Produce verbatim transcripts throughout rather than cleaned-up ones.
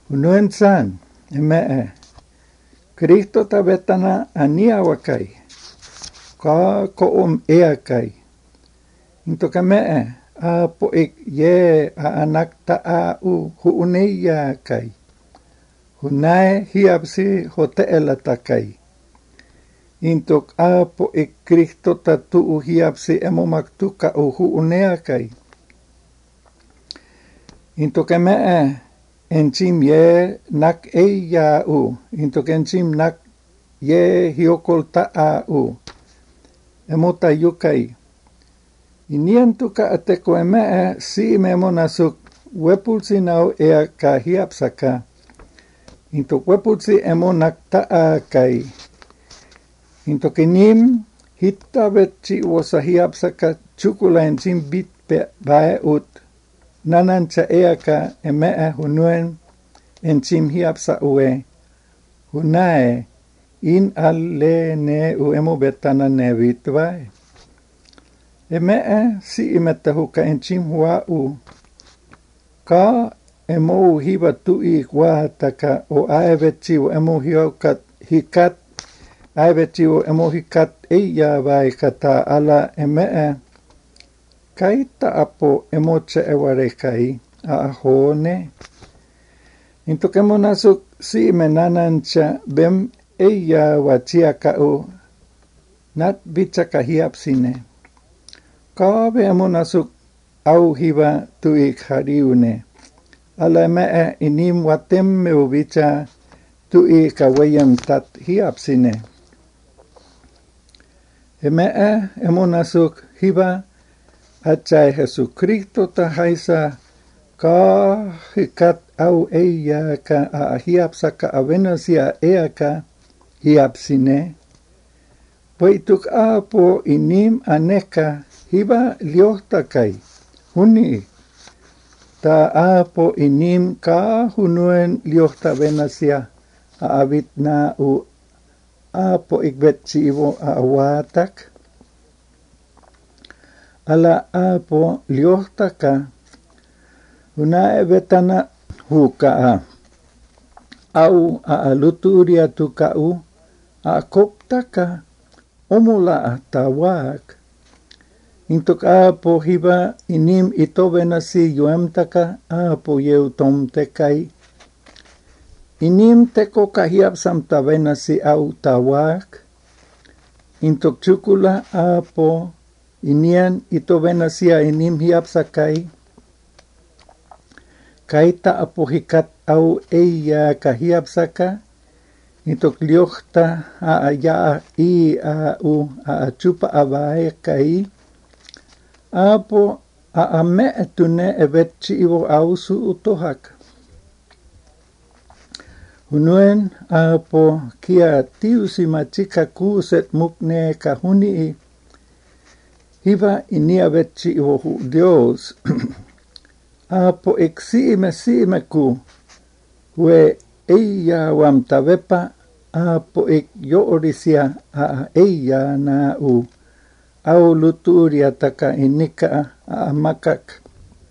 Unuensan, eme, Cristo tabetana aniawakai, ka koom eakai. Into kame, a poik ye a anak taa u huuneya kai. Hunai hiapsi hoteelatakai. Into a poik Cristo tatu u hiapsi emomaktuka u huunea kai. Into kame, enchim ye nak eya u. Into kenchim nak ye hiokol taa u. Emota yukai. Inientuka ateko eme si memonasuk wepulsi nau ea ka hiapsaka. Into wepulsi emonak taa kai. Into kenim hitta vetsi uosa hiapsaka chukula enchim bit bae ut. Nanancha eaka emea hunuen enchim hiapsa ue. Hunae in alle ne u emo betana ne vitvae. Emea si imetahuka enchim hua u. Ka emo hiva tui huataka o aevetsi o emo hiokat hikat. Aevetsi o emo hikat eia vai kata ala emea. Kaita apo emoche ewarekai a ahone. Into kemonasuk si menanancha bem eia wachiaka u. Nat bichaka hiapsine. Kaave emonasuk au hiva tuik hariune. Ala mea inim watem meubicha tuik awayam tat hiapsine. Emea emonasuk hiva achai Jesucristo tahaisa ka hikat au eia ka a hiapsaka avenasia eaka hiapsine. Poituk apo inim aneka hiva liohtakai, huni. Ta apo inim ka hunuen liohta venasia a avitna u apo ikvetsi ivo a awatak. Ala apo liohtaka hunae vetana hukaa. Au a aluturia tukau a koptaka omula tawak. Intok apo hiva inim ito venasi yuemtaka apo yeutom tekai. Inim teko kahiapsam ta venasi au tawak. Intok chukula apo inian ito venasia inim hiapsakai. Kaita apo hikat au eia kahiapsaka. Intok liohta a ya i a u a chupa avae kai. Apo a ame tune evetsi ivo ausu utohak. Hunuen apo kia tiusi machika kuuset mukne kahuni. Hiva inia vetsi ivo hu Dios. Apo exime sime ku. Hue eia wam tavepa. Apo ek yoorisia a eia na u. Au luturia taka inika a makak.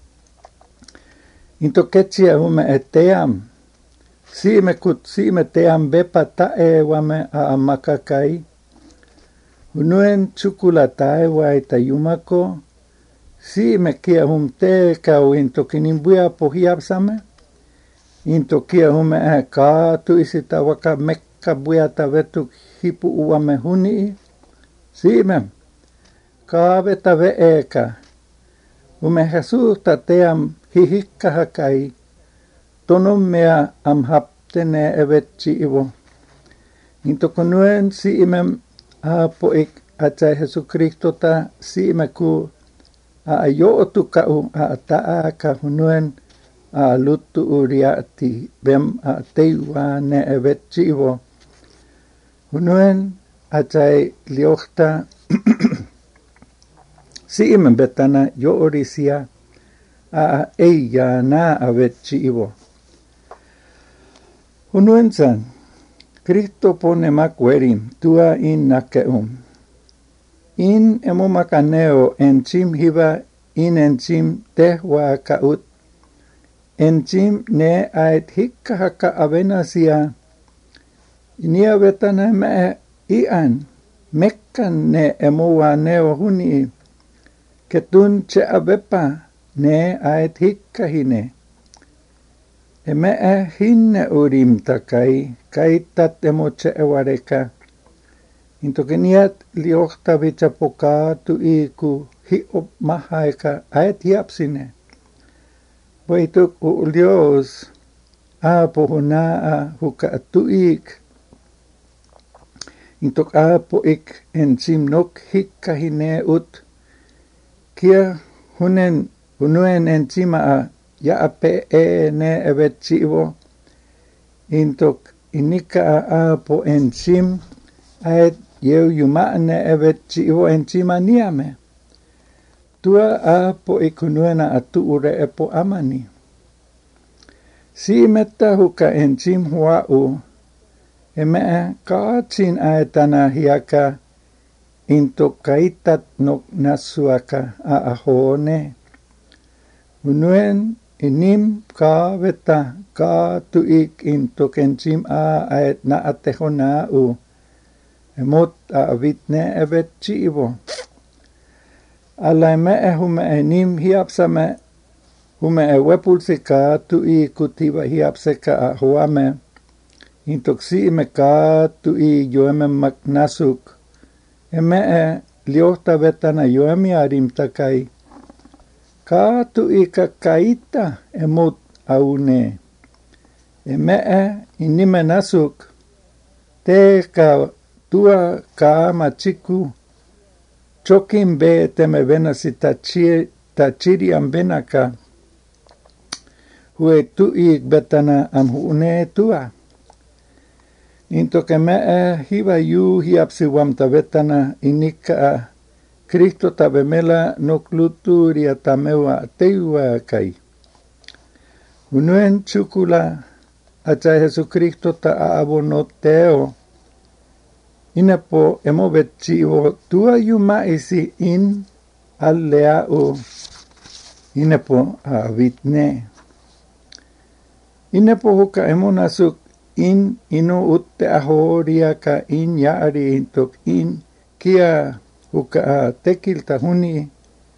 Into ketsia hume eteam. Sime kut sime team bepa tae wame a makakai. Hunuen chukula tae wai tayumako. Sime kia hum te kau into kinimbuia pohiapsame. Into kia hume e ka tuisita waka mekka buia tavetuk hipu uame huni. Sime. Ka veta veeka. Ume Jesus tateam hihikka hakai. Tonom mea am haptene evetsi ivo. Into konuen si imem apo ik achai Jesucristo ta si imeku a ayotu kau a taa ka hunuen a lutu uriati bem a teiwa ne evetsi ivo. Hunuen achai liohta si imem betana yo orisia a eia na avetsi ivo. Hunuensan, Cristo pone makuerim tua in nakeum. In emo makaneo enchim hiva in enchim tehwa kaut. enchim ne ait hikka haka avenasia. Inia vetana me ian, mekkan ne emoa neo huni, ketun che avepa ne ait hikka hine. Emea hinne urim takai, kaitat emo che ewareka. Intokeniat liokta vichapoka tu iku hiop mahaika ait hiapsine. Waituk ulios apo hunaa huka atuik. Intok apo ik enchim nok hikka hine ut. Kia hunen hunuen enchima a ya ape e ne evet chivo. Intok inika apo enchim ait yeu yuma ne evet chivo enchima niame. Tua apo ikunuena atu ure epo amani. Si metta huka enchim huau. Emea kaatsin aetana hiaka into kaitat nok nasuaka a ahone. Unuen inim ka veta ka tuik into kenchim a aet na atehona u. Emot a avitne evet chivo. Alai me hume enim hiapsame hume e wepulsika tu i kutiva hiapseka a huame. Intoksi me ka tu i yoeme maknasuk. Eme e liota vetana yoemi arim takai. Ka tu i kakaita emut aune. Eme e inime nasuk. Te ka tua ka machiku. Chokim be teme venasi tachiriam venaka. Hue tu i betana amhune tua. Into que me hiva yu hiapsiwam tavetana inika Cristo tabemela no cluturia tamewa teua kai. Unuen chukula acha Jesucristo ta abonoteo. Inapo emovechivo tua yuma isi in alleao. Inapo avitne. Inapo huka emonasuk in ino utte ahoria ka in yaari intok in kia huka tekil tahuni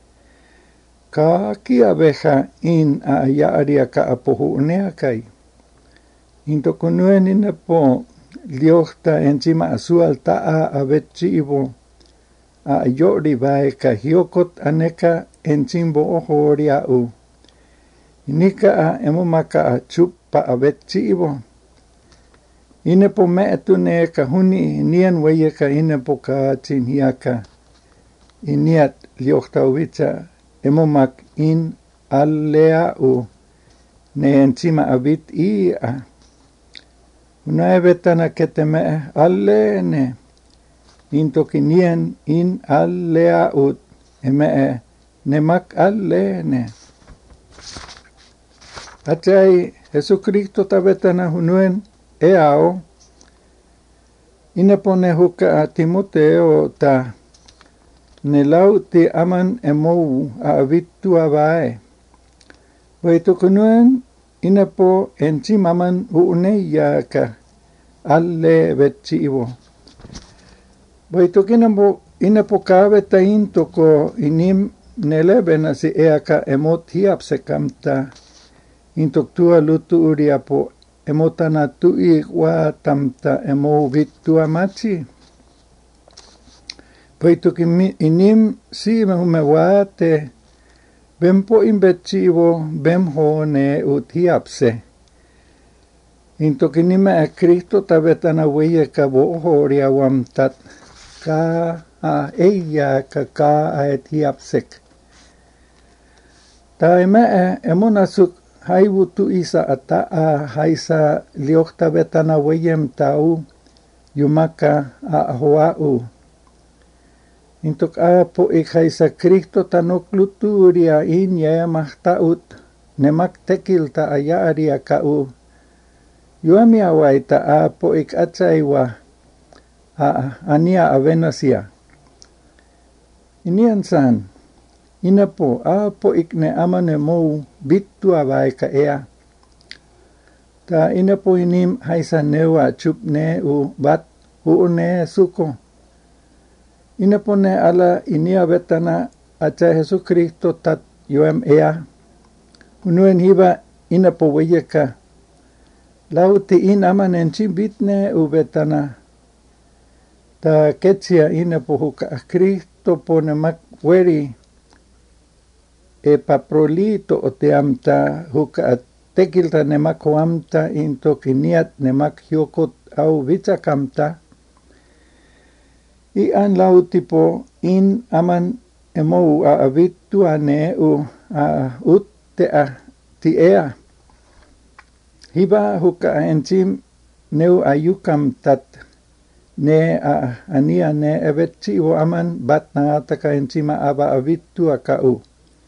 ka kia veja in a yaari ka apohunea kai. Intok unuen inapo liokta encima asual taa avechivo a yori vai ka hiokot aneka encimbo ohoria u. Inika a emomaka a chupa avechivo. Inepo me etune ka huni nian weye ka inepo ka chinhiaka. Iniat liokta uvicha emomak in allea u ne encima avit ia. Una vetana keteme allene. Intoki nien in allea ut eme nemak allene. Achai Jesucristo tavetana hunuen eao. Inepone huka a Timoteo ta nelau te aman emou a avitu avae. Waito kunuen inepo encimaman uuneia ka alle vechivo. Waito kinambo inepo kaveta intoko inim nelebena si eaka emot hiapsekamta intok tua lutu uriapo emotana tui wa tamta emo vitua machi. Waito ki inim si me wate bempo imbechivo bemho ne utiapse. Into kinime a Cristo tavetana weye ka bohoria wamtat ka a eia ka ka a etiapsek. Ta eme emonasuk haivutu isa ata a haisa liokta vetana weyem tau yumaka a hoau. Intok a po ikhaisa Cristo tanok luturia in ye mahtaut nemak tekilta ayaria kau. Yuami awaita a po ik achaiwa a ania avenasia. Inian san, inapo a po ik ne amane mou bitu awaika ea. Ta ina po inim haisa newa chup ne u bat u ne suko. Ina po ne ala inia betana acha Jesucristo tat yoem ea. Unuen hiba ina po weyeka. Lau te in aman en chimbitne u betana. Ta ketsia ina po huka Cristo po nemak weri. E paprolito o te amta huka tekilta nemak hoamta into kiniat nemak hiokot au vichakamta. I an lau tipo in aman emo a avitu ane u a ut te a ti ea. Hiba huka enchim neu ayukam tat ne a ania ne evetchi o aman bat na ataka enchima aba avitu akau.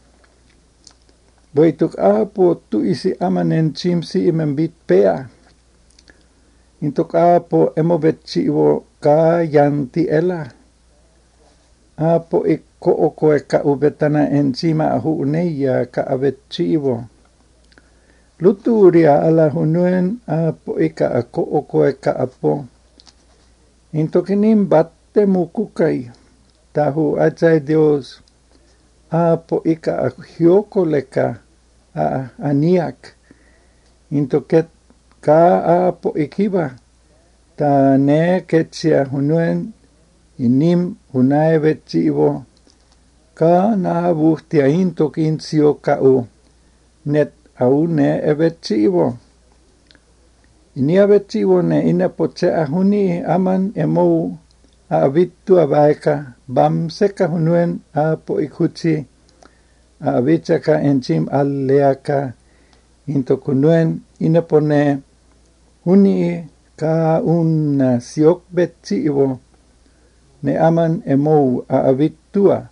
Boituk a po tu isi aman enchim si imembit pea. Intuk a po emo vetchi o ka yanti ela. A po ikko oko e ka ubetana enchima ahu uneia ka avetchi o. Luturia ala hunuen a po ika ako oko e ka apo. Intokinim batte mukukai. Tahu acai Dios. A po ika hioko leka a aniak. Intoket ka a po ikiba. Ta ne ketsia hunuen inim hunae vetsivo. Ka na vuhtia intokin sio ka u. Net au ne evetsivo. Inia vetsivo ne ina potsea huni aman emou a avitu avaeka bam seka hunuen a po ikutsi a avichaka enchim alleaka into kunuen ina pone huni ka un siok vetsivo ne aman emou a avitua.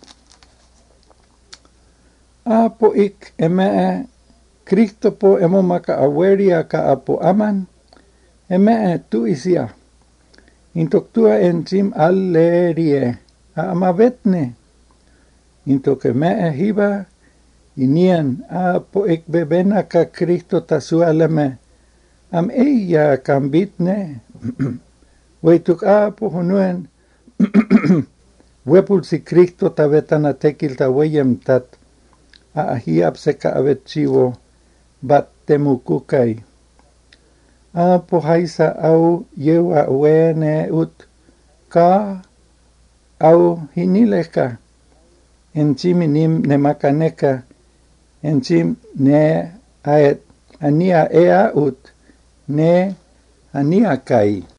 A po ik eme Cristo po emo maka aweria ka apo aman, eme tu isia. Intok tua enchim allerie, a amavetne. Intok eme hiba, inian a po ik bebena ka Cristo tasu aleme, am eia kambitne. Weituk a po hunuen, wepul si Cristo tavetana tekilta weyem tat, a hiap seka avetchivo, bat temukukai. A po haisa au yewa wene ut ka au hinileka. Enchim inim nemakaneka. Enchim ne aet ania ea ut ne ania kai.